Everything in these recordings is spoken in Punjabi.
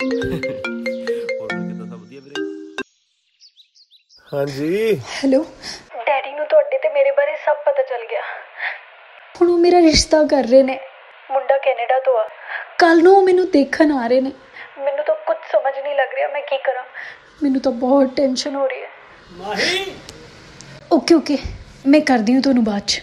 हाँ जी हेलो डैडी ਨੂੰ ਤੁਹਾਡੇ ਤੇ ਮੇਰੇ ਬਾਰੇ ਸਭ ਪਤਾ ਚੱਲ ਗਿਆ। ਹੁਣ ਉਹ ਮੇਰਾ ਰਿਸ਼ਤਾ ਕਰ ਰਹੇ ਨੇ। ਮੁੰਡਾ ਕੈਨੇਡਾ ਤੋਂ ਆ। ਕੱਲ ਨੂੰ ਉਹ ਮੈਨੂੰ ਦੇਖਣ ਆ ਰਹੇ ਨੇ। ਮੈਨੂੰ ਤਾਂ ਕੁਝ ਸਮਝ ਨਹੀਂ ਲੱਗ ਰਿਹਾ ਮੈਂ ਕੀ ਕਰਾਂ। ਮੈਨੂੰ ਤਾਂ ਬਹੁਤ ਟੈਨਸ਼ਨ ਹੋ ਰਹੀ ਹੈ। ਮਾਹੀ ਓਕੇ ਮੈਂ ਕਰਦੀ ਹੂੰ ਤੁਹਾਨੂੰ ਬਾਅਦ 'ਚ।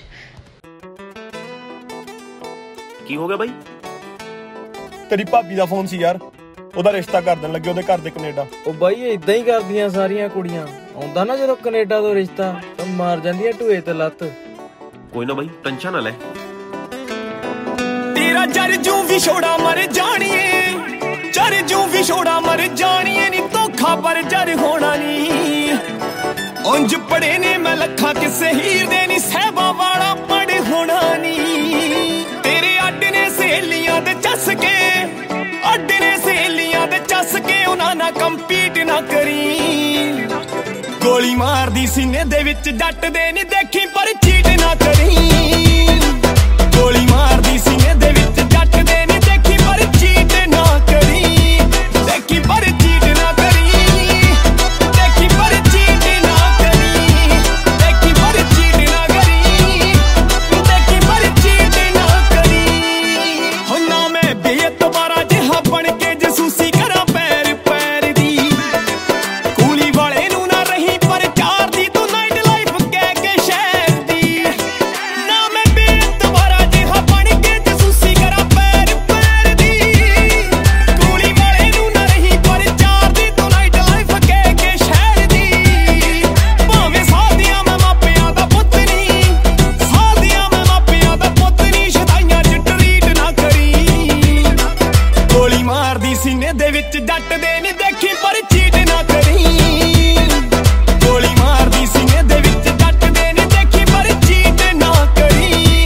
ਕੀ ਹੋ ਗਿਆ ਬਾਈ? ਤੇਰੀ ਭਾਬੀ ਦਾ ਫੋਨ ਸੀ ਯਾਰ, ਉਹਦਾ ਰਿਸ਼ਤਾ ਕਰ ਦੇਣ ਲੱਗੇ ਉਹਦੇ ਘਰ ਦੇ ਕੈਨੇਡਾ। ਉਹ ਬਾਈ ਇਦਾਂ ਹੀ ਕਰਦੀਆਂ ਸਾਰੀਆਂ ਕੁੜੀਆਂ। ਆਉਂਦਾ ਨਾ ਜਦੋਂ ਕੈਨੇਡਾ ਤੋਂ ਰਿਸ਼ਤਾ ਤਾਂ ਮਾਰ ਜਾਂਦੀਆਂ ਢੂਏ ਤੇ ਲੱਤ। ਕੋਈ ਨਾ ਬਾਈ ਟੈਨਸ਼ਨ ਨਾ ਲੈ। ਤੇਰਾ ਜਰ ਜੂ ਵੀ ਛੋੜਾ ਮਰ ਜਾਣੀਏ, ਜਰ ਜੂ ਵੀ ਛੋੜਾ ਮਰ ਜਾਣੀਏ ਨੀ ਧੋਖਾ ਪਰ ਜਰ ਹੋਣਾ ਨੀ। ਉਂਝ ਪੜੇ ਨੇ ਮੈਂ ਲੱਖਾਂ ਕਿਸੇ ਹੀਰ ਦੇ ਨੀ ਸਹਿਬਾਂ ਵਾਲਾ ਪੜ ਹੋਣਾ ਨੀ। ਤੇਰੇ ਅੱਡ ਨੇ ਸਹੇਲੀਆਂ ਦੇ ਚੱਸ ਕੇ, ਅੱਡ ਨੇ ਸਹੇਲੀਆਂ ਦੇ ਚੱਸ ਕੇ ਉਹਨਾਂ ਨਾਲ ਕੰਪੀਟ ਨਾ ਕਰੀ। ਗੋਲੀ ਮਾਰਦੀ ਸੀਨੇ ਦੇ ਵਿੱਚ ਜੱਟ ਦੇ ਨੀ ਦੇਖੀ ਪਰ ਚੀਟ ਨਾ ਕਰੀ। ਗੋਲੀ ਮਾਰਦੀ ਸੀਨੇ ਦੇ ਵਿੱਚ ਜੱਟ ਦੇ ਨੀ ਦੇਖੀ ਪਰ ਚੀਟ ਨਾ ਕਰੀ। ਦੇਖੀ ਪਰ ਚੀਟ ਨਾ ਕਰੀ, ਦੇਖੀ ਪਰ ਚੀਟ ਨਾ ਕਰੀ। ਦੇਖੀ ਪਰ ਚੀਟ ਨਾ ਕਰੀ, ਦੇਖੀ ਪਰ ਚੀਟ ਨਾ ਕਰੀ। ਹੋ ਨਾ ਮੈਂ ਬੇਇਤਬਾਰਾ ਜਿਹਾ ਬਣ ਕੇ ਜਸੂਸੀ ਕਰਾਂ ਪੈਰ ਪੈਰ ਦੀ। ਕੂਲੀ ਵਾਲੇ ਨੂੰ ਨਾ ਰਹੀ ਪਰ ਚਾਰ ਦੀ ਤੂੰ ਨਾਈਟ ਲਾਈਫ ਕਹਿ ਕੇ ਸ਼ਹਿਰ ਦੀ। ਨਾ ਮੈਂ ਬੇਇਤਬਾਰਾ ਜਿਹਾ ਬਣ ਕੇ ਜਸੂਸੀ ਕਰਾਂ ਪੈਰ ਪੈਰ ਦੀ। ਕੂਲੀ ਵਾਲੇ ਨੂੰ ਨਾ ਰਹੀ ਪਰ ਚਾਰ ਦੀ ਤੂੰ ਨਾਈਟ ਲਾਈਫ ਕਹਿ ਕੇ ਸ਼ਹਿਰ ਦੀ। ਭਾਵੇਂ ਸਾਦੀਆਂ ਮੈਂ ਮਾਪਿਆਂ ਦਾ ਪੁੱਤ ਨਹੀਂ, ਸਾਦੀਆਂ ਮੈਂ ਮਾਪਿਆਂ ਦਾ ਪੁੱਤ ਨਹੀਂ। ਸ਼ਦਾਈਆਂ ਚ ਟਰੀਟ ਨਾ ਕਰੀ। ਗੋਲੀ ਮਾਰਦੀ ਸੀਨੇ ਦੇ ਵਿੱਚ ਜੱਟ ਦੇ ਨੀ ਦੇਖੀ ਪਰ ਚੀਟ ਨਾ ਕਰੀ। ਗੋਲੀ ਮਾਰਦੀ ਸੀਨੇ ਦੇ ਵਿੱਚ ਜੱਟ ਦੇ ਨੀ ਦੇਖੀ ਪਰ ਚੀਟ ਨਾ ਕਰੀ।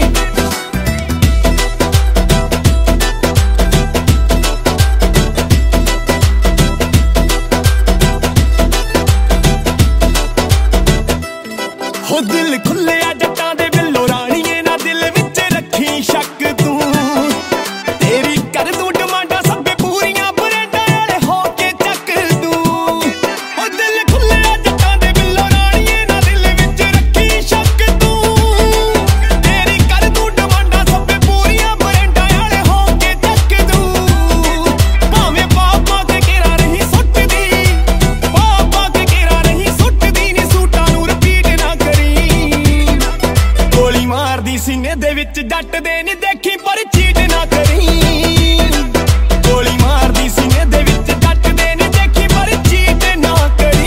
ਹੋ ਦਿਲ ਖੁੱਲਿਆ ਜੱਟਾਂ ਦੇ ਬਿੱਲੋ ਰਾਣੀਏ ਨਾ ਦਿਲ ਵਿੱਚ ਰੱਖੀ ਸ਼ੱਕ ਤੂੰ। ਤੇਰੀ ਕਰ ਦੂੰ ਡਿਮਾਂਡਾਂ ਸਭੇ ਪੂਰੀਆਂ ਬਰੇਡਾਂ ਵਾਲੇ ਹੋ ਕੇ ਚੱਕ ਦੂੰ। ਹੋ ਦਿਲ ਖੁੱਲਿਆ ਜੱਟਾਂ ਦੇ ਬਿੱਲੋ ਰਾਣੀਏ ਨਾ ਦਿਲ ਵਿੱਚ ਰੱਖੀ ਸ਼ੱਕ ਤੂੰ। ਤੇਰੀ ਕਰ ਦੂੰ ਡਿਮਾਂਡਾਂ ਸਭੇ ਪੂਰੀਆਂ ਬਰੇਡਾਂ ਵਾਲੇ ਹੋ ਕੇ ਚੱਕ ਦੂੰ। ਭਾਵੇਂ ਪਾਪਾ ਕੇ ਘੇਰਾ ਰਹੀ ਸੁੱਟਦੀ, ਪਾਪਾ ਕੇ ਘੇਰਾ ਰਹੀ ਸੁੱਟਦੀ ਨੀ ਸੂਟਾਂ ਨੂੰ ਰਿਪੀਟ ਨਾ ਕਰੀ। ਗੋਲੀ ਮਾਰਦੀ ਸੀਨੇ ਦੇ ਵਿੱਚ ਜੱਟ ਦੇ ਨੀ ਦੇਖੀ ਪਰ ਚੀਟ ਨਾ ਕਰੀ। ਗੋਲੀ ਮਾਰਦੀ ਸੀਨੇ ਦੇ ਵਿੱਚ ਜੱਟ ਦੇ ਨੀ ਦੇਖੀ ਪਰ ਚੀਟ ਨਾ ਕਰੀ।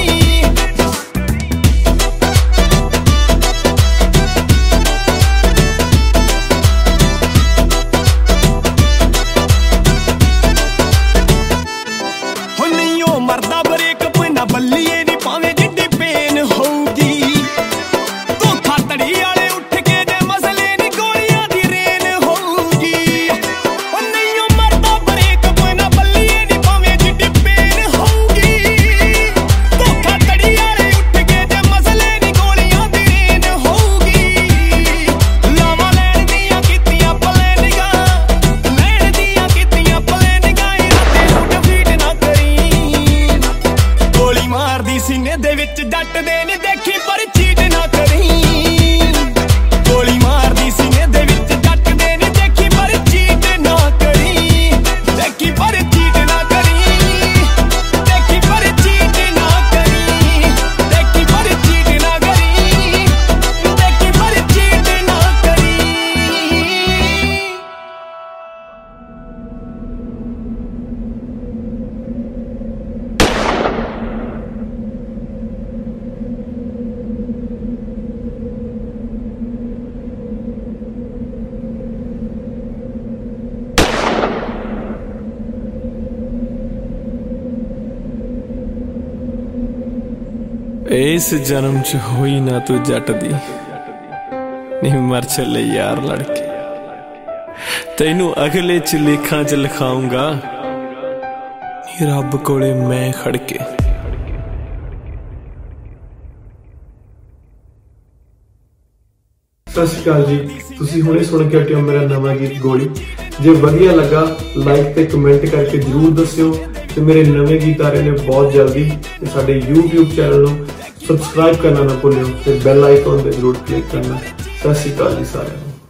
ਹੋ ਨਹੀਂ ਉਹ ਮਰਦਾ ਬ੍ਰੇਕਅਪ ਨਾ ਬੱਲੀਏ ਨੀ ਭਾਵੇਂ ਜਿੱਡੀ ਪੇਨ ਹੋਊਗੀ। ਧੋਖਾ ਧੜੀ ਵਾਲੇ ਉੱਠ ਕੇ ਜੇ ਮਸਲੇ ਨੀ ਗੋਲੀਆਂ ਦੀ ਰੇਨ ਹੋਊਗੀ। ਹੋ ਨਹੀਂ ਉਹ ਮਰਦਾ ਬ੍ਰੇਕਅਪ ਨਾ ਬੱਲੀਏ ਨੀ ਭਾਵੇਂ ਜਿੱਡੀ ਪੇਨ ਹੋਊਗੀ। ਧੋਖਾ ਧੜੀ ਵਾਲੇ ਉੱਠ ਕੇ ਜੇ ਮਸਲੇ ਨੀ ਗੋਲੀਆਂ ਦੀ ਰੇਨ ਹੋਊਗੀ। ਲਾਵਾਂ ਲੈਣ ਦੀਆਂ ਕੀਤੀਆਂ ਪਲੈਨਿੰਗਾਂ, ਲੈਣ ਦੀਆਂ ਕੀਤੀਆਂ ਪਲੈਨਿੰਗਾਂ। ਇਰਾਦੇ ਨੂੰ ਡਿਫੀਟ ਨਾ ਕਰੀ। ਗੋਲੀ ਮਾਰਦੀ ਸੀਨੇ ਦੇ ਵਿੱਚ ਜੱਟ ਦੇ ਨੀ ਦੇਖੀ ਪਰ ਚੀਟ ਨਾ ਕਰੀ। ਗੋਲੀ ਮਾਰਦੀ ਸੀਨੇ ਦੇ ਵਿੱਚ ਜੱਟ ਦੇ ਨੀ ਦੇਖੀ ਪਰ ਚੀਟ ਨਾ ਕਰੀ। ਦੇਖੀ ਪਰ ਚੀਟ ਨਾ ਕਰੀ, ਦੇਖੀ ਪਰ ਚੀਟ ਨਾ ਕਰੀ। ਦੇਖੀ ਪਰ ਚੀਟ ਨਾ ਕਰੀ, ਦੇਖੀ ਪਰ ਚੀਟ ਨਾ ਕਰੀ। ਇਸ ਜਨਮ ਚ ਹੋਈ ਨਾ ਤੂੰ ਜੱਟ ਦੀ, ਨਹੀਂ ਮਰ ਚੱਲੇ ਯਾਰ ਲੜਕੇ। ਤੈਨੂੰ ਅਗਲੇ ਚ ਲੇਖਾਂ ਚ ਲਿਖਾਉਂਗਾ, ਨੀ ਰੱਬ ਕੋਲੇ ਮੈਂ ਖੜ ਕੇ। ਸਤਿ ਸ਼੍ਰੀ ਅਕਾਲ ਜੀ, ਤੁਸੀਂ ਹੁਣੇ ਸੁਣ ਕੇ ਹਟਿਓ ਮੇਰਾ ਨਵਾਂ ਗੀਤ ਗੋਲੀ। ਜੇ ਵਧੀਆ ਲੱਗਾ ਲਾਈਕ ਤੇ ਕਮੈਂਟ ਕਰਕੇ ਜਰੂਰ ਦੱਸਿਓ। ਤੇ ਮੇਰੇ ਨਵੇਂ ਗੀਤ ਆ ਰਹੇ ਨੇ ਬਹੁਤ ਜਲਦੀ। ਤੇ ਸਾਡੇ YouTube ਚੈਨਲ ਨੂੰ ਸਬਸਕ੍ਰਾਈਬ ਕਰਨਾ ਨਾ ਭੁੱਲਿਓ ਤੇ ਬੈਲ ਆਈਕਨ ਤੇ ਜ਼ਰੂਰ ਕਲਿੱਕ ਕਰਨਾ। ਸਤਿ ਸ਼੍ਰੀ ਅਕਾਲ ਜੀ ਸਾਰਿਆਂ ਨੂੰ।